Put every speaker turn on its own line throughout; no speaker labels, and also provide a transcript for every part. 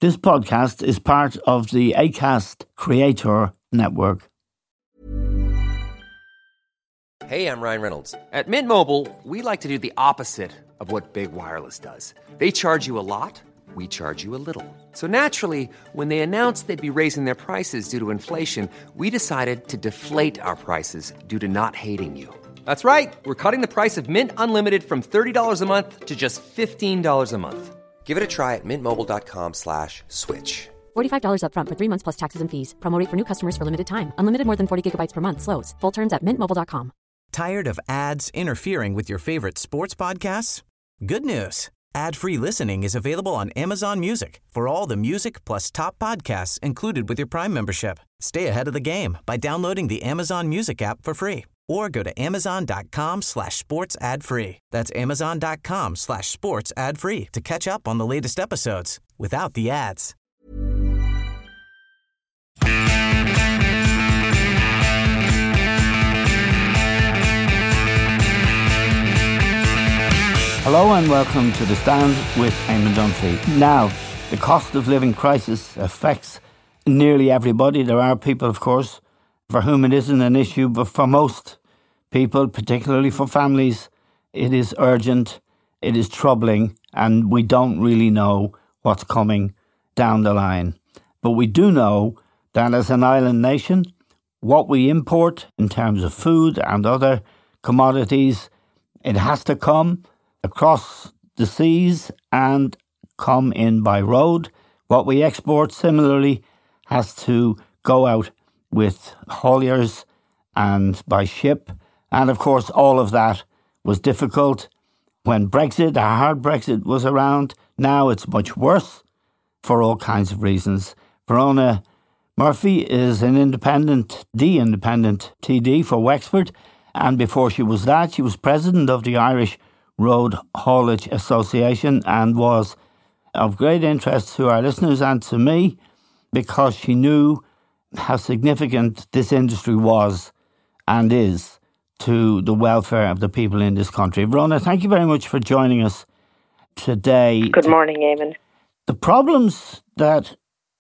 This podcast is part of the Acast Creator Network.
Hey, I'm Ryan Reynolds. At Mint Mobile, we like to do the opposite of what Big Wireless does. They charge you a lot, we charge you a little. So naturally, when they announced they'd be raising their prices due to inflation, we decided to deflate our prices due to not hating you. That's right. We're cutting the price of Mint Unlimited from $30 a month to just $15 a month. Give it a try at mintmobile.com/switch.
$45 up front for 3 months plus taxes and fees. Promo rate for new customers for limited time. Unlimited more than 40 gigabytes per month. Slows full terms at mintmobile.com.
Tired of ads interfering with your favorite sports podcasts? Good news. Ad-free listening is available on Amazon Music for all the music plus top podcasts included with your Prime membership. Stay ahead of the game by downloading the Amazon Music app for free or go to amazon.com/sports ad free. That's amazon.com/sports ad free to catch up on the latest episodes without the ads.
Hello and welcome to The Stand with Eamon Dunphy. Now, the cost of living crisis affects nearly everybody. There are people, of course, for whom it isn't an issue, but for most people, particularly for families, it is urgent, it is troubling, and we don't really know what's coming down the line. But we do know that as an island nation, what we import in terms of food and other commodities, it has to come across the seas and come in by road. What we export similarly has to go out with hauliers and by ship. And of course, all of that was difficult when Brexit, a hard Brexit, was around. Now it's much worse for all kinds of reasons. Verona Murphy is the independent TD for Wexford. And before she was that, she was president of the Irish Road Haulage Association and was of great interest to our listeners and to me because she knew how significant this industry was and is to the welfare of the people in this country. Verona, thank you very much for joining us today.
Good morning, Eamon.
The problems that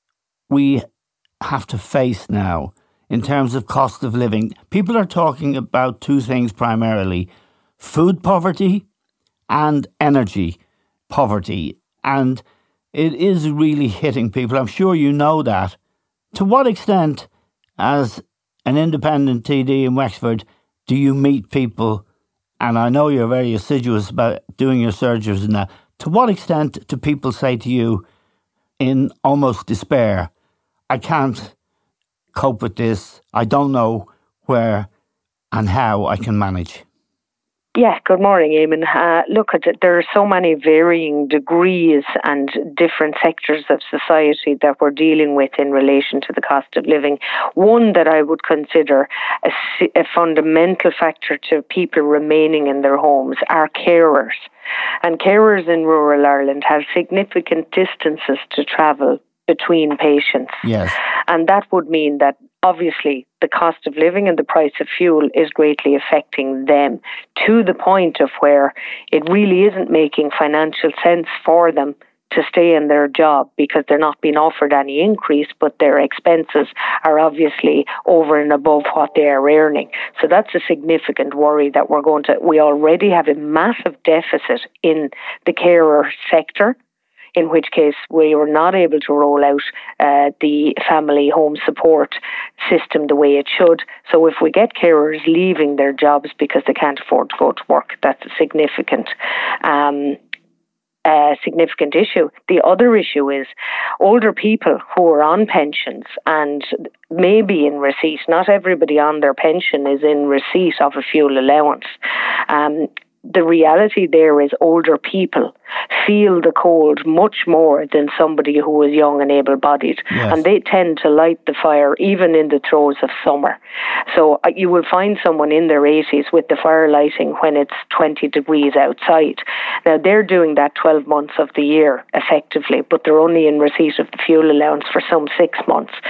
we have to face now in terms of cost of living, people are talking about two things primarily: food poverty and energy poverty. And it is really hitting people. I'm sure you know that. To what extent, as an independent TD in Wexford, do you meet people, and I know you're very assiduous about doing your surgeries and that, to what extent do people say to you in almost despair, I can't cope with this, I don't know where and how I can manage?
Yeah, good morning, Eamon. Look, there are so many varying degrees and different sectors of society that we're dealing with in relation to the cost of living. One that I would consider a fundamental factor to people remaining in their homes are carers. And carers in rural Ireland have significant distances to travel between patients.
Yes.
And that would mean that obviously the cost of living and the price of fuel is greatly affecting them to the point of where it really isn't making financial sense for them to stay in their job because they're not being offered any increase, but their expenses are obviously over and above what they are earning. So that's a significant worry that we already have a massive deficit in the carer sector, in which case we were not able to roll out the family home support system the way it should. So if we get carers leaving their jobs because they can't afford to go to work, that's a significant issue. The other issue is older people who are on pensions and maybe in receipt. Not everybody on their pension is in receipt of a fuel allowance. The reality there is older people feel the cold much more than somebody who is young and able-bodied.
Yes.
And they tend to light the fire even in the throes of summer. So you will find someone in their 80s with the fire lighting when it's 20 degrees outside. Now, they're doing that 12 months of the year effectively, but they're only in receipt of the fuel allowance for some 6 months.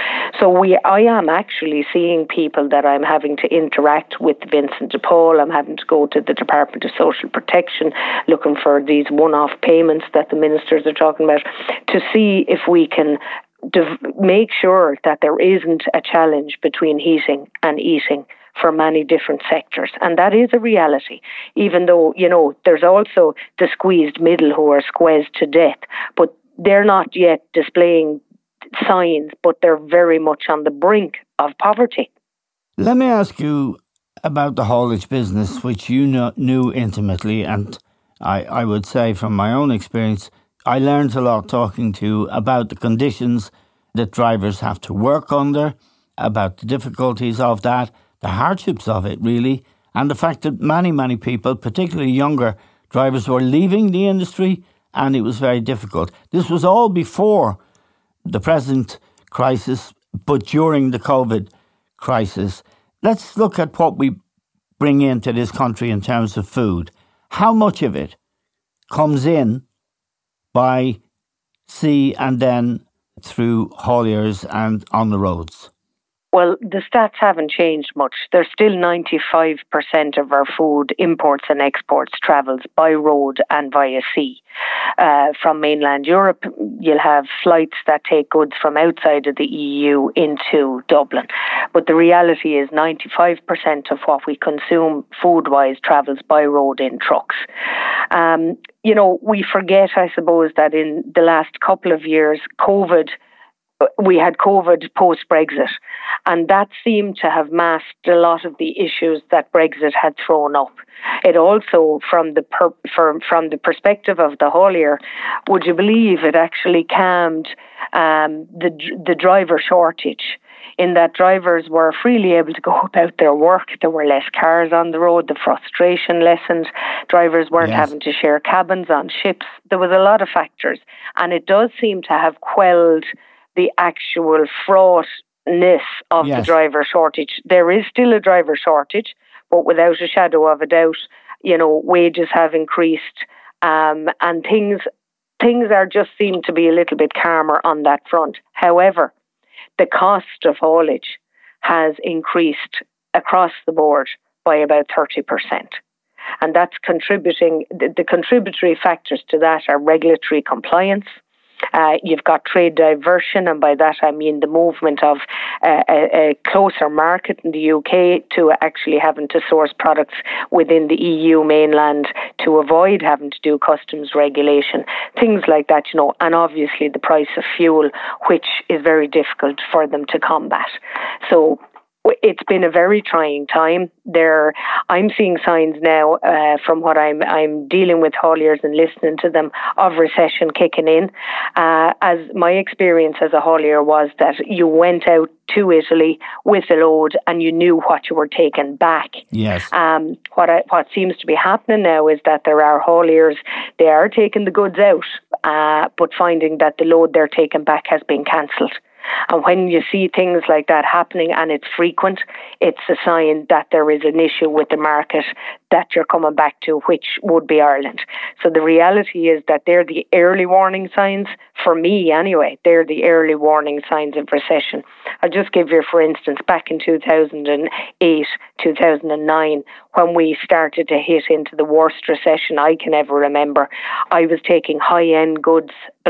So I am actually seeing people that I'm having to interact with Vincent de Paul. I'm having to go to the Department of Social Protection looking for these one-off payments that the ministers are talking about to see if we can make sure that there isn't a challenge between heating and eating for many different sectors. And that is a reality, even though, there's also the squeezed middle who are squeezed to death, but they're not yet displaying signs, but they're very much on the brink of poverty.
Let me ask you about the haulage business, which you knew intimately, and I would say from my own experience, I learned a lot talking to you about the conditions that drivers have to work under, about the difficulties of that, the hardships of it really, and the fact that many people, particularly younger drivers, were leaving the industry, and it was very difficult. This was all before the present crisis, but during the COVID crisis. Let's look at what we bring into this country in terms of food. How much of it comes in by sea and then through hauliers and on the roads?
Well, the stats haven't changed much. There's still 95% of our food imports and exports travels by road and via sea. From mainland Europe, you'll have flights that take goods from outside of the EU into Dublin. But the reality is 95% of what we consume food-wise travels by road in trucks. We forget, I suppose, that in the last couple of years, we had COVID post-Brexit, and that seemed to have masked a lot of the issues that Brexit had thrown up. It also, from the perspective of the haulier, would you believe it actually calmed the driver shortage, in that drivers were freely able to go about their work. There were less cars on the road. The frustration lessened. Drivers weren't having to share cabins on ships. There was a lot of factors, and it does seem to have quelled the actual fraughtness of the driver shortage. There is still a driver shortage, but without a shadow of a doubt, wages have increased, and things are just seem to be a little bit calmer on that front. However, the cost of haulage has increased across the board by about 30%. And that's contributing, the contributory factors to that are regulatory compliance. You've got trade diversion, and by that I mean the movement of a closer market in the UK to actually having to source products within the EU mainland to avoid having to do customs regulation, things like that, and obviously the price of fuel, which is very difficult for them to combat. So it's been a very trying time. I'm seeing signs now from what I'm dealing with hauliers and listening to them of recession kicking in. As my experience as a haulier was that you went out to Italy with a load and you knew what you were taking back.
Yes.
What seems to be happening now is that there are hauliers, they are taking the goods out, but finding that the load they're taking back has been cancelled. And when you see things like that happening and it's frequent, it's a sign that there is an issue with the market that you're coming back to, which would be Ireland. So the reality is that they're the early warning signs, for me anyway, they're the early warning signs of recession. I'll just give you, for instance, back in 2008, 2009, when we started to hit into the worst recession I can ever remember, I was taking high-end goods,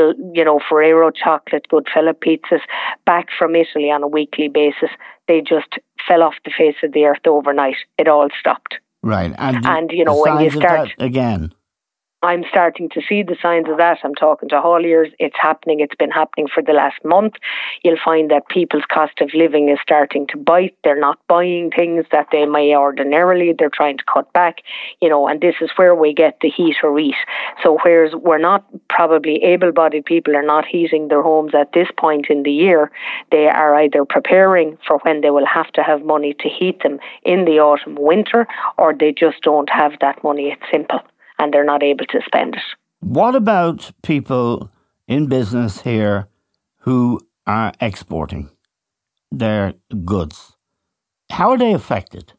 for Aero chocolate, Goodfellow pizzas, back from Italy on a weekly basis. They just fell off the face of the earth overnight. It all stopped.
Right. And
when you start
again,
I'm starting to see the signs of that. I'm talking to hauliers. It's happening. It's been happening for the last month. You'll find that people's cost of living is starting to bite. They're not buying things that they may ordinarily. They're trying to cut back, and this is where we get the heat or eat. So whereas we're not, probably able-bodied people are not heating their homes at this point in the year, they are either preparing for when they will have to have money to heat them in the autumn, winter, or they just don't have that money. It's simple. And they're not able to spend it.
What about people in business here who are exporting their goods? How are they affected?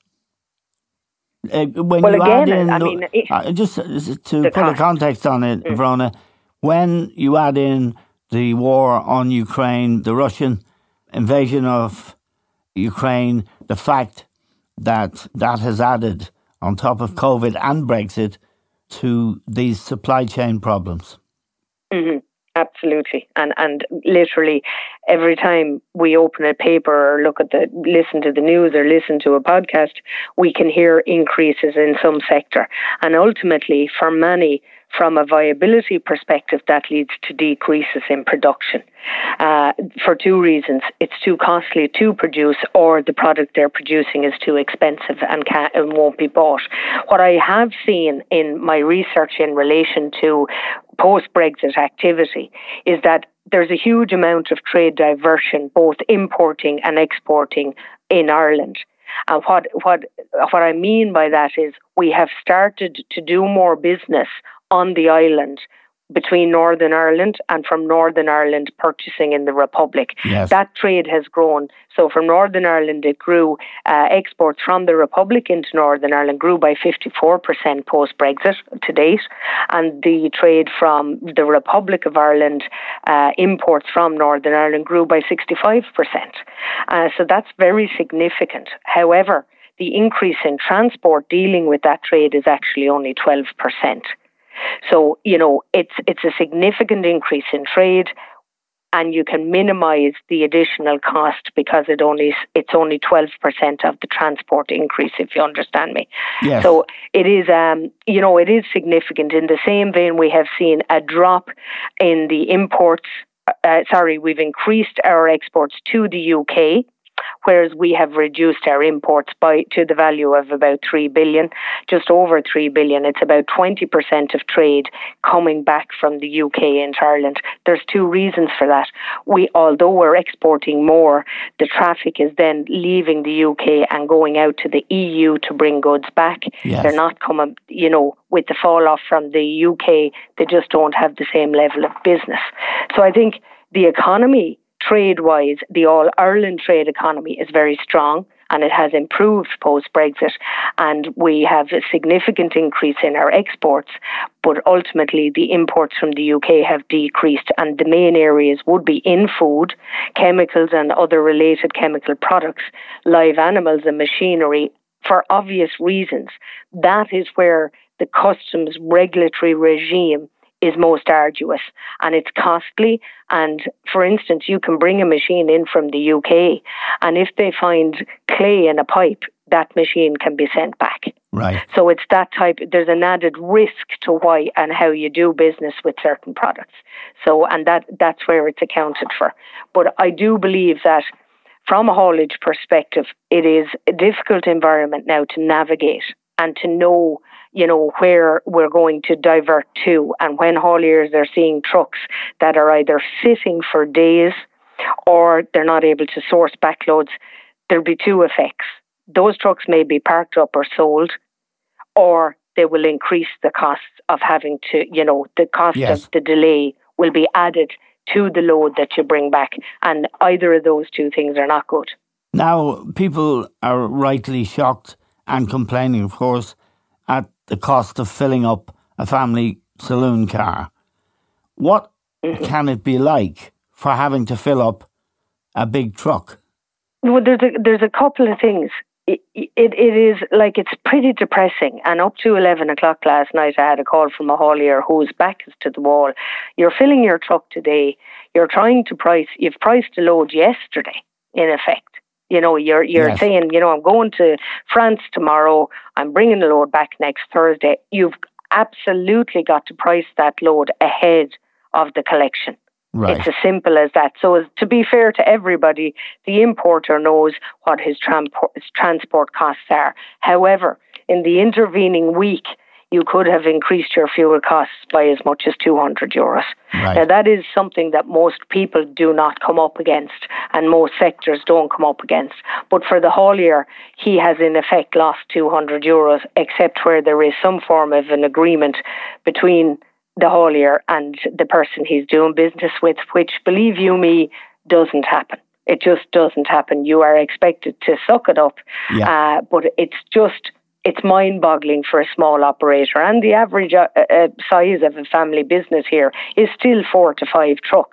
Just to put a context on it, Verona, when you add in the war on Ukraine, the Russian invasion of Ukraine, the fact that has added, on top of COVID and Brexit, to these supply chain problems.
Mm-hmm. Absolutely. And literally every time we open a paper or listen to the news or listen to a podcast, we can hear increases in some sector. And ultimately, for many, from a viability perspective, that leads to decreases in production for two reasons. It's too costly to produce, or the product they're producing is too expensive and won't be bought. What I have seen in my research in relation to post-Brexit activity is that there's a huge amount of trade diversion, both importing and exporting in Ireland. And what I mean by that is we have started to do more business on the island between Northern Ireland and from Northern Ireland purchasing in the Republic.
Yes.
That trade has grown. So from Northern Ireland, it grew. Exports from the Republic into Northern Ireland grew by 54% post-Brexit to date. And the trade from the Republic of Ireland, imports from Northern Ireland grew by 65%. So that's very significant. However, the increase in transport dealing with that trade is actually only 12%. So, it's a significant increase in trade, and you can minimise the additional cost because it's only 12% of the transport increase, if you understand me.
Yes.
So it is, it is significant. In the same vein, we have seen a drop in the imports. We've increased our exports to the UK, whereas we have reduced our imports to the value of about 3 billion, just over 3 billion. It's about 20% of trade coming back from the UK into Ireland. There's two reasons for that. Although we're exporting more, the traffic is then leaving the UK and going out to the EU to bring goods back.
Yes.
They're not coming, with the fall off from the UK, they just don't have the same level of business. So I think the economy, trade-wise, the all-Ireland trade economy is very strong, and it has improved post-Brexit, and we have a significant increase in our exports, but ultimately the imports from the UK have decreased, and the main areas would be in food, chemicals and other related chemical products, live animals and machinery, for obvious reasons. That is where the customs regulatory regime is most arduous, and it's costly. And for instance, you can bring a machine in from the UK, and if they find clay in a pipe, that machine can be sent back.
Right.
So it's that type. There's an added risk to why and how you do business with certain products. So, and that's where it's accounted for. But I do believe that from a haulage perspective, it is a difficult environment now to navigate and to know where we're going to divert to. And when hauliers are seeing trucks that are either sitting for days or they're not able to source backloads, there'll be two effects. Those trucks may be parked up or sold, or they will increase the costs of having to, the cost
Yes.
of the delay will be added to the load that you bring back. And either of those two things are not good.
Now, people are rightly shocked and complaining, of course, at the cost of filling up a family saloon car. What can it be like for having to fill up a big truck?
Well, there's a couple of things. It is like, it's pretty depressing. And up to 11 o'clock last night, I had a call from a haulier whose back is to the wall. You're filling your truck today. You've priced a load yesterday, in effect. You're
Yes.
saying, I'm going to France tomorrow. I'm bringing the load back next Thursday. You've absolutely got to price that load ahead of the collection.
Right.
It's as simple as that. So to be fair to everybody, the importer knows what his transport costs are. However, in the intervening week, you could have increased your fuel costs by as much as €200.
Right.
Now, that is something that most people do not come up against, and most sectors don't come up against. But for the haulier, he has in effect lost €200, except where there is some form of an agreement between the haulier and the person he's doing business with, which, believe you me, doesn't happen. It just doesn't happen. You are expected to suck it up, but it's mind-boggling for a small operator. And the average size of a family business here is still 4 to 5 trucks.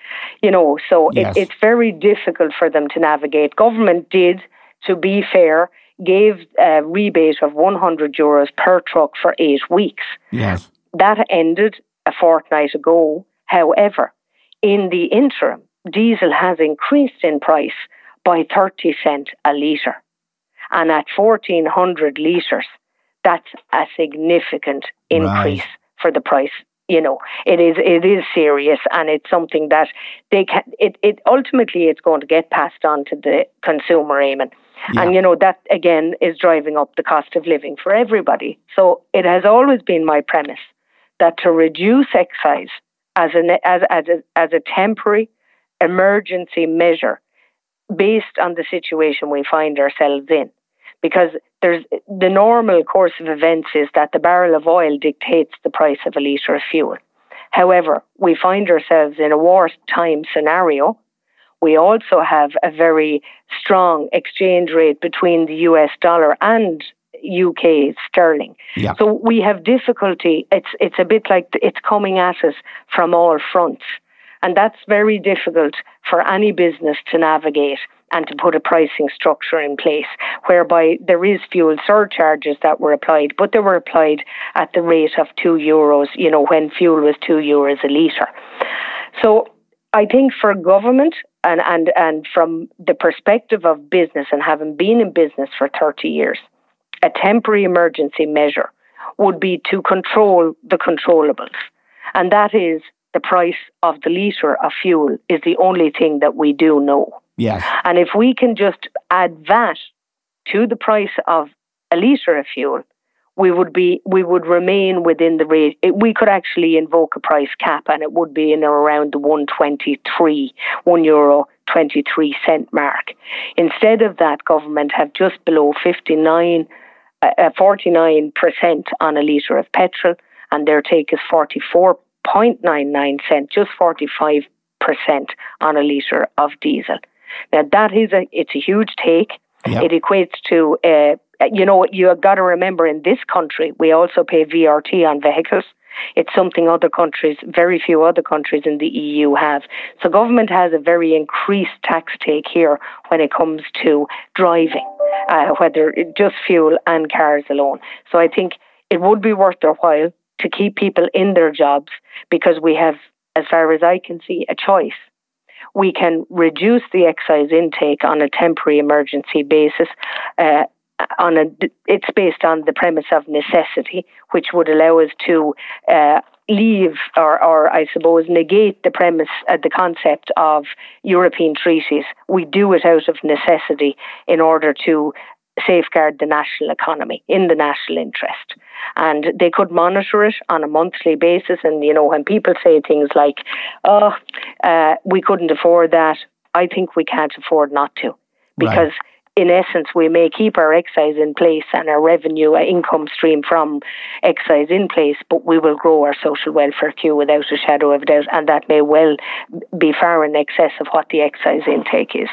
So
Yes.
it's very difficult for them to navigate. Government did, to be fair, gave a rebate of €100 per truck for 8 weeks.
Yes.
That ended a fortnight ago. However, in the interim, diesel has increased in price by 30 cents a litre. And at 1,400 litres, that's a significant increase for the price. It is serious, and it's something that they can. It ultimately it's going to get passed on to the consumer, Eamon.
Yeah.
And that again is driving up the cost of living for everybody. So it has always been my premise that to reduce excise as a temporary emergency measure based on the situation we find ourselves in. Because there's the normal course of events is that the barrel of oil dictates the price of a litre of fuel. However, we find ourselves in a wartime scenario. We also have a very strong exchange rate between the US dollar and UK sterling.
Yeah.
So we have difficulty. It's a bit like it's coming at us from all fronts. And that's very difficult for any business to navigate and to put a pricing structure in place whereby there is fuel surcharges that were applied, but they were applied at the rate of €2, when fuel was €2 a litre. So I think for government and from the perspective of business and having been in business for 30 years, a temporary emergency measure would be to control the controllables. And that is the price of the litre of fuel is the only thing that we do know.
Yes.
And if we can just add VAT to the price of a litre of fuel, we would remain within the rate. We could actually invoke a price cap, and it would be in around the €1.23 mark. Instead of that, government have just below 49% on a litre of petrol, and their take is 44.99 cents, just 45% on a litre of diesel. Now that it's a huge take.
Yeah.
It equates to, you've got to remember in this country, we also pay VRT on vehicles. It's something very few other countries in the EU have. So government has a very increased tax take here when it comes to driving, whether just fuel and cars alone. So I think it would be worth their while to keep people in their jobs because we have, as far as I can see, a choice. We can reduce the excise intake on a temporary emergency basis. It's based on the premise of necessity, which would allow us to leave or I suppose negate the premise, the concept of European treaties. We do it out of necessity in order to safeguard the national economy in the national interest. And they could monitor it on a monthly basis. And, when people say things like, we couldn't afford that, I think we can't afford not to. Because in essence, we may keep our excise in place and our revenue, income stream from excise in place, but we will grow our social welfare queue without a shadow of a doubt. And that may well be far in excess of what the excise intake is.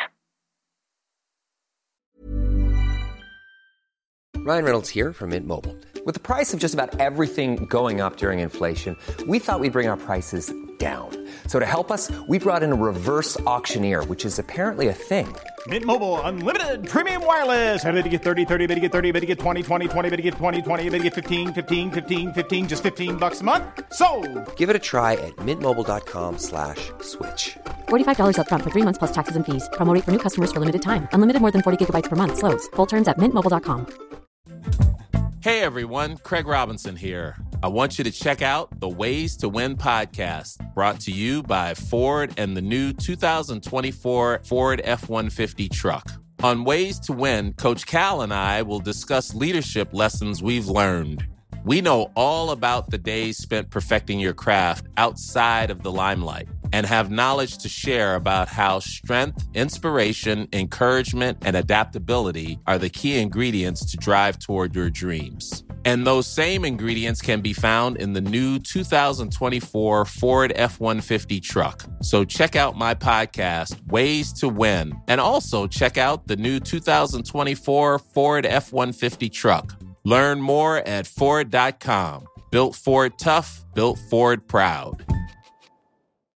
Ryan Reynolds here from Mint Mobile. With the price of just about everything going up during inflation, we thought we'd bring our prices down. So to help us, we brought in a reverse auctioneer, which is apparently a thing.
Mint Mobile Unlimited Premium Wireless. How to get 30, 30, bit to get 30, bit to get 20, 20, 20, bit to get 20, 20, bit to get 15, 15, 15, 15, just $15 a month? Sold!
Give it a try at mintmobile.com/switch.
$45 up front for 3 months plus taxes and fees. Promo rate for new customers for limited time. Unlimited more than 40 gigabytes per month. Slows full terms at mintmobile.com.
Hey everyone, Craig Robinson here. I want you to check out the Ways to Win podcast, brought to you by Ford and the new 2024 Ford F-150 truck. On Ways to Win, Coach Cal and I will discuss leadership lessons we've learned. We know all about the days spent perfecting your craft outside of the limelight and have knowledge to share about how strength, inspiration, encouragement, and adaptability are the key ingredients to drive toward your dreams. And those same ingredients can be found in the new 2024 Ford F-150 truck. So check out my podcast, Ways to Win, and also check out the new 2024 Ford F-150 truck. Learn more at Ford.com. Built Ford tough, built Ford proud.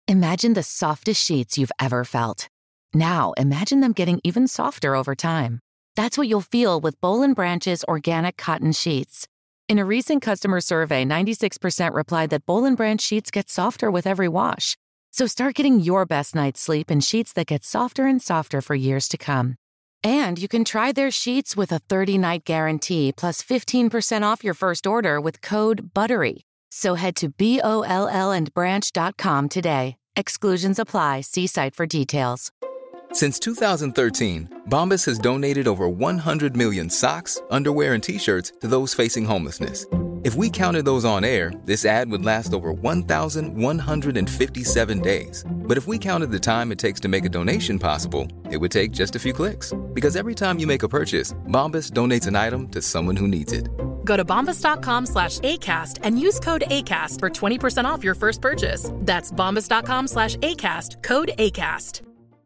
Imagine the softest sheets you've ever felt. Now, imagine them getting even softer over time. That's what you'll feel with Boll & Branch's organic cotton sheets. In a recent customer survey, 96% replied that Boll & Branch sheets get softer with every wash. So start getting your best night's sleep in sheets that get softer and softer for years to come. And you can try their sheets with a 30-night guarantee plus 15% off your first order with code BUTTERY. So head to BOLLandbranch.com today. Exclusions apply. See site for details.
Since 2013, Bombas has donated over 100 million socks, underwear, and T-shirts to those facing homelessness. If we counted those on air, this ad would last over 1,157 days. But if we counted the time it takes to make a donation possible, it would take just a few clicks. Because every time you make a purchase, Bombas donates an item to someone who needs it.
Go to bombas.com/ACAST and use code ACAST for 20% off your first purchase. That's bombas.com/ACAST, code ACAST.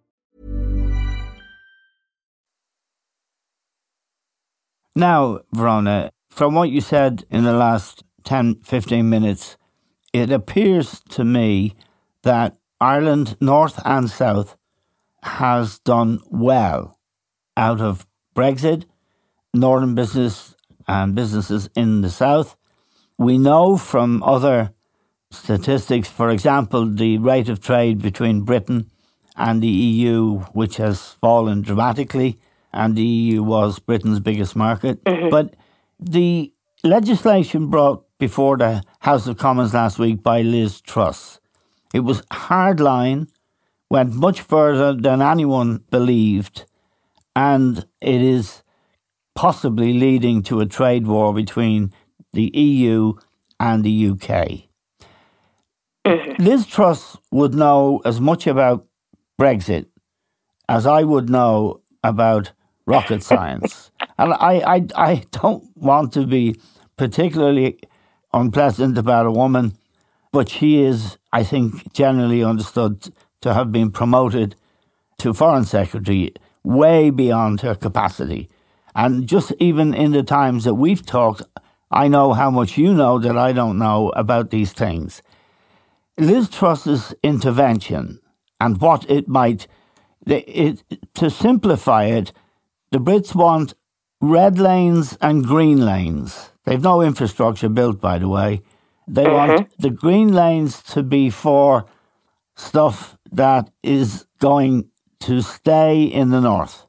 Now, Verona, from what you said in the last 10, 15 minutes, it appears to me that Ireland, North and South, has done well out of Brexit, Northern business and businesses in the South. We know from other statistics, for example, the rate of trade between Britain and the EU, which has fallen dramatically, and the EU was Britain's biggest market. Mm-hmm. But the legislation brought before the House of Commons last week by Liz Truss, it was hardline, went much further than anyone believed, and it is possibly leading to a trade war between the EU and the UK. Mm-hmm. Liz Truss would know as much about Brexit as I would know about rocket science. And I don't want to be particularly unpleasant about a woman, but she is, I think, generally understood to have been promoted to Foreign Secretary way beyond her capacity. And just even in the times that we've talked, I know how much you know that I don't know about these things. Liz Truss's intervention and what it might... to simplify it, the Brits want red lanes and green lanes. They've no infrastructure built, by the way. They want the green lanes to be for stuff that is going to stay in the north.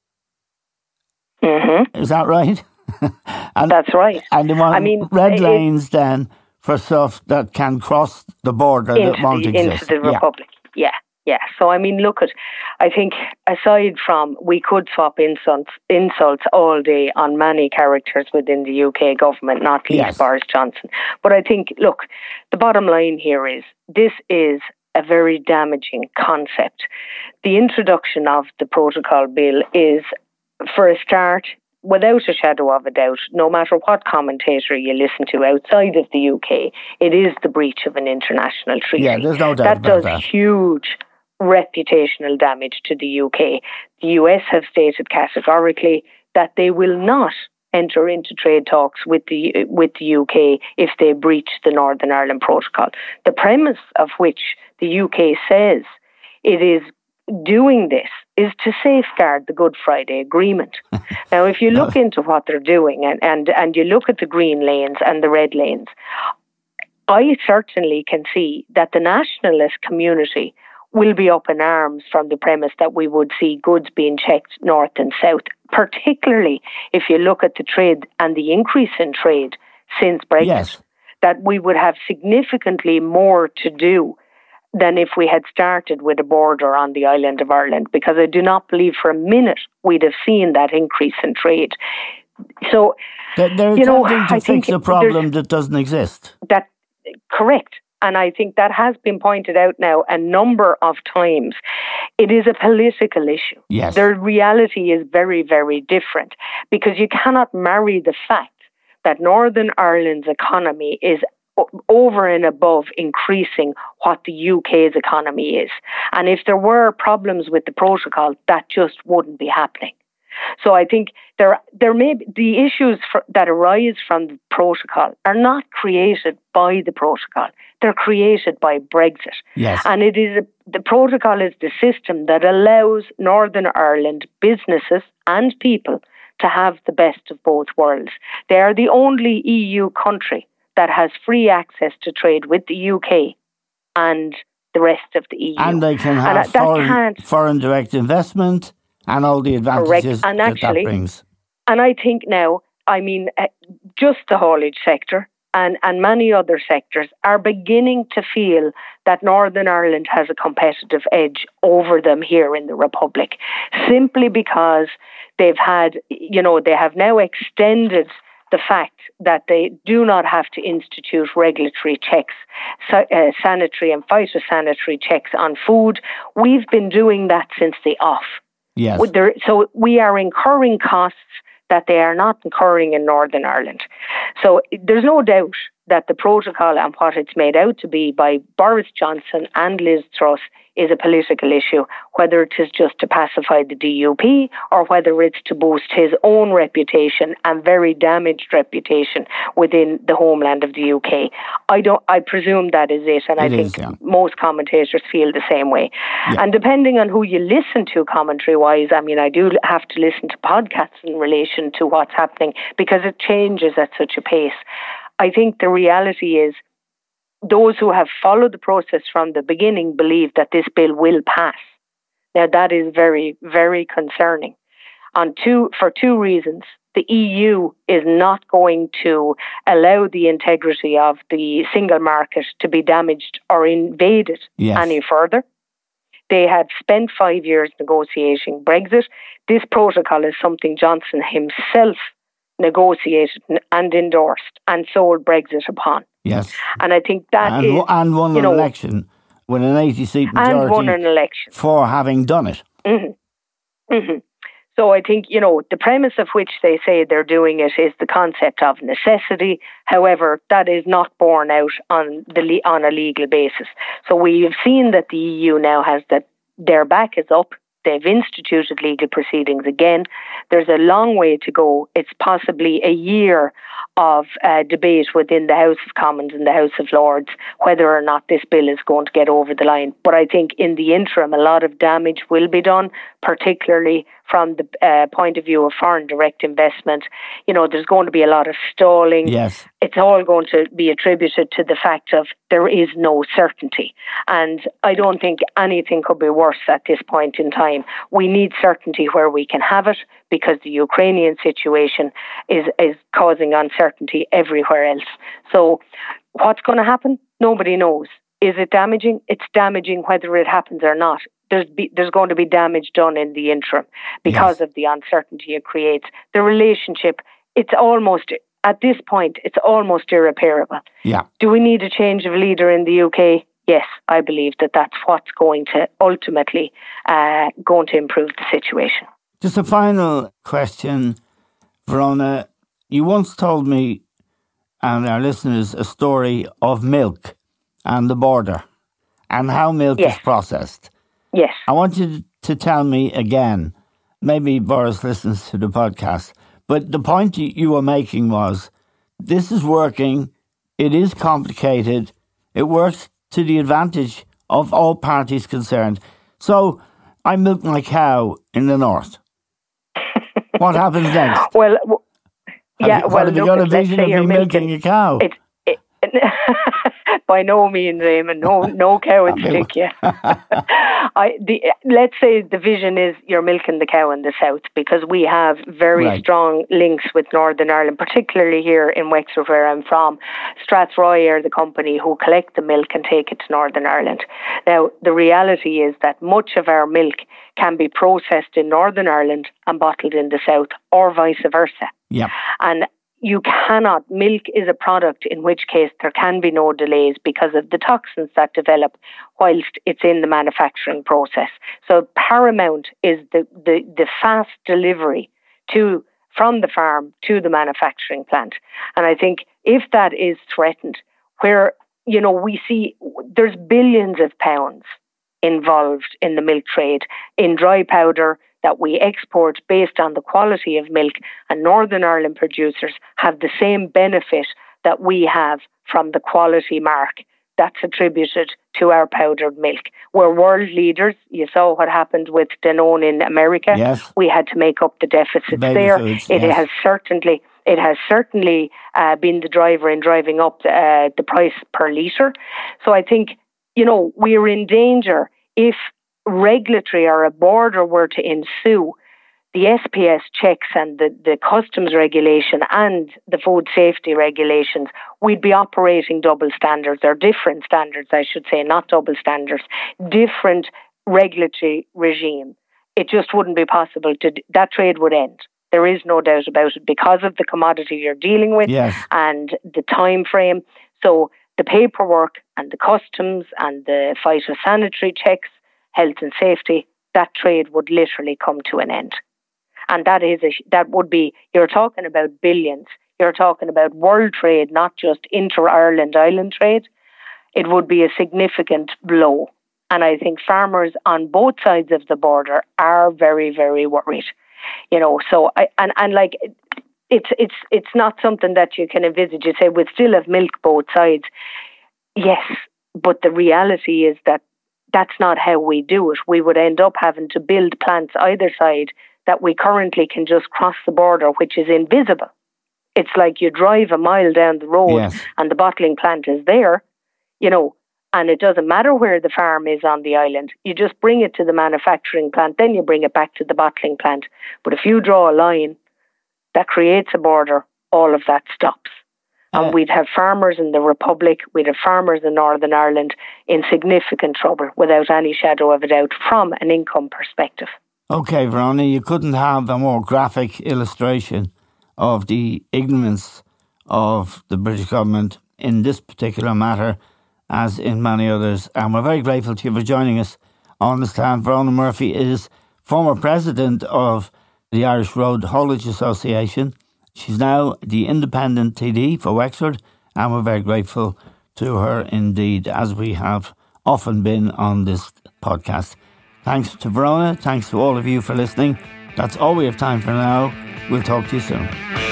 Mm-hmm. Is that right?
And that's right.
And they want red lanes then for stuff that can cross the border that won't exist.
Into the Republic, yeah. Yeah, so I think aside from we could swap insults all day on many characters within the UK government, not least Boris Johnson. But I think, look, the bottom line here is this is a very damaging concept. The introduction of the protocol bill is, for a start, without a shadow of a doubt, no matter what commentator you listen to outside of the UK, it is the breach of an international treaty.
Yeah, there's no doubt about that.
That does huge reputational damage to the UK. The US have stated categorically that they will not enter into trade talks with the UK if they breach the Northern Ireland Protocol. The premise of which the UK says it is doing this is to safeguard the Good Friday Agreement. Now, if you look into what they're doing and you look at the green lanes and the red lanes, I certainly can see that the nationalist community will be up in arms from the premise that we would see goods being checked north and south, particularly if you look at the trade and the increase in trade since Brexit, that we would have significantly more to do than if we had started with a border on the island of Ireland, because I do not believe for a minute we'd have seen that increase in trade. So,
they're attempting to fix a problem that doesn't exist.
Correct. And I think that has been pointed out now a number of times. It is a political issue.
Yes.
The reality is very, very different, because you cannot marry the fact that Northern Ireland's economy is over and above increasing what the UK's economy is. And if there were problems with the protocol, that just wouldn't be happening. So I think there may be the issues that arise from the protocol are not created by the protocol. They're created by Brexit.
Yes.
And the protocol is the system that allows Northern Ireland businesses and people to have the best of both worlds. They are the only EU country that has free access to trade with the UK and the rest of the EU.
And they can have foreign direct investment and all the advantages that brings.
And I think now, just the haulage sector and many other sectors are beginning to feel that Northern Ireland has a competitive edge over them here in the Republic, simply because they have now extended the fact that they do not have to institute regulatory checks, sanitary and phytosanitary checks on food. We've been doing that since the off.
Yes.
So we are incurring costs that they are not incurring in Northern Ireland. So there's no doubt that the protocol and what it's made out to be by Boris Johnson and Liz Truss is a political issue, whether it is just to pacify the DUP or whether it's to boost his own reputation and very damaged reputation within the homeland of the UK. I presume that is it, and I think most commentators feel the same way. Yeah. And depending on who you listen to commentary-wise, I do have to listen to podcasts in relation to what's happening because it changes at such a pace. I think the reality is those who have followed the process from the beginning believe that this bill will pass. Now, that is very, very concerning for two reasons. The EU is not going to allow the integrity of the single market to be damaged or invaded any further. They had spent 5 years negotiating Brexit. This protocol is something Johnson himself negotiated and endorsed and sold Brexit upon.
Yes.
And I think that
and won an election with an 80-seat majority
and won an election
for having done it.
Mm-hmm. Mm-hmm. So I think, the premise of which they say they're doing it is the concept of necessity. However, that is not borne out on a legal basis. So we've seen that the EU now has that their back is up. They've instituted legal proceedings again. There's a long way to go. It's possibly a year of debate within the House of Commons and the House of Lords whether or not this bill is going to get over the line. But I think in the interim, a lot of damage will be done, particularly from the point of view of foreign direct investment. There's going to be a lot of stalling.
Yes.
It's all going to be attributed to the fact of there is no certainty. And I don't think anything could be worse at this point in time. We need certainty where we can have it because the Ukrainian situation is causing uncertainty everywhere else. So what's going to happen? Nobody knows. Is it damaging? It's damaging whether it happens or not. There's going to be damage done in the interim because of the uncertainty it creates. The relationship, at this point, it's almost irreparable.
Yeah.
Do we need a change of leader in the UK? Yes, I believe that's what's going to ultimately improve the situation.
Just a final question, Verona. You once told me and our listeners a story of milk and the border and how milk is processed.
Yes.
I want you to tell me again, maybe Boris listens to the podcast, but the point you were making was, this is working, it is complicated, it works to the advantage of all parties concerned. So, I milk my cow in the north. What happens next?
Well,
have you got a vision of me milking a cow?
By no means, Eamon. No cow would stick you. Let's say the vision is you're milking the cow in the south, because we have very strong links with Northern Ireland, particularly here in Wexford, where I'm from. Strathroy are the company who collect the milk and take it to Northern Ireland. Now, the reality is that much of our milk can be processed in Northern Ireland and bottled in the south, or vice versa.
Yeah.
And milk is a product in which case there can be no delays because of the toxins that develop whilst it's in the manufacturing process. So paramount is the fast delivery from the farm to the manufacturing plant. And I think if that is threatened, where, we see there's billions of pounds involved in the milk trade, in dry powder, that we export based on the quality of milk, and Northern Ireland producers have the same benefit that we have from the quality mark that's attributed to our powdered milk. We're world leaders. You saw what happened with Danone in America.
Yes.
We had to make up the deficits there.
Foods,
it has certainly been the driver in driving up the price per litre. So I think, we're in danger if regulatory or a border were to ensue. The SPS checks and the customs regulation and the food safety regulations, we'd be operating double standards, or different standards, I should say, not double standards, different regulatory regime. It just wouldn't be possible that trade would end. There is no doubt about it because of the commodity you're dealing with and the time frame. So the paperwork and the customs and the phytosanitary checks, health and safety, that trade would literally come to an end. And that would be, you're talking about billions. You're talking about world trade, not just inter-Ireland island trade. It would be a significant blow. And I think farmers on both sides of the border are very, very worried. So it's not something that you can envisage. You say we'd still have milk both sides. Yes, but the reality is that that's not how we do it. We would end up having to build plants either side that we currently can just cross the border, which is invisible. It's like you drive a mile down the road and the bottling plant is there, and it doesn't matter where the farm is on the island. You just bring it to the manufacturing plant, then you bring it back to the bottling plant. But if you draw a line that creates a border, all of that stops. And we'd have farmers in the Republic, we'd have farmers in Northern Ireland in significant trouble, without any shadow of a doubt, from an income perspective.
Okay, Verona, you couldn't have a more graphic illustration of the ignorance of the British government in this particular matter, as in many others. And we're very grateful to you for joining us on the stand. Verona Murphy is former president of the Irish Road Haulage Association. She's now the independent TD for Wexford, and we're very grateful to her indeed, as we have often been on this podcast. Thanks to Verona. Thanks to all of you for listening. That's all we have time for now. We'll talk to you soon.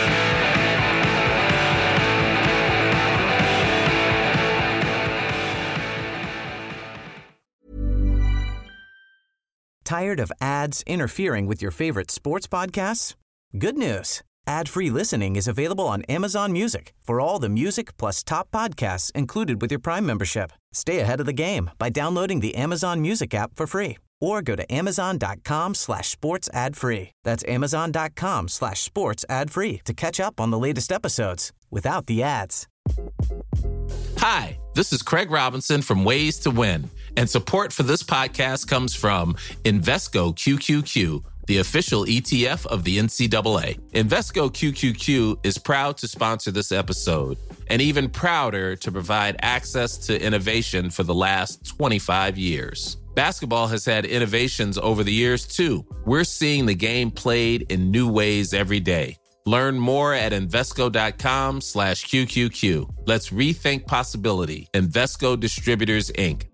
Tired of ads interfering with your favorite sports podcasts? Good news. Ad-free listening is available on Amazon Music for all the music plus top podcasts included with your Prime membership. Stay ahead of the game by downloading the Amazon Music app for free, or go to amazon.com/sports ad free. That's amazon.com/sports ad free to catch up on the latest episodes without the ads.
Hi, this is Craig Robinson from Ways to Win, and support for this podcast comes from Invesco QQQ, the official ETF of the NCAA. Invesco QQQ is proud to sponsor this episode, and even prouder to provide access to innovation for the last 25 years. Basketball has had innovations over the years, too. We're seeing the game played in new ways every day. Learn more at Invesco.com/QQQ. Let's rethink possibility. Invesco Distributors, Inc.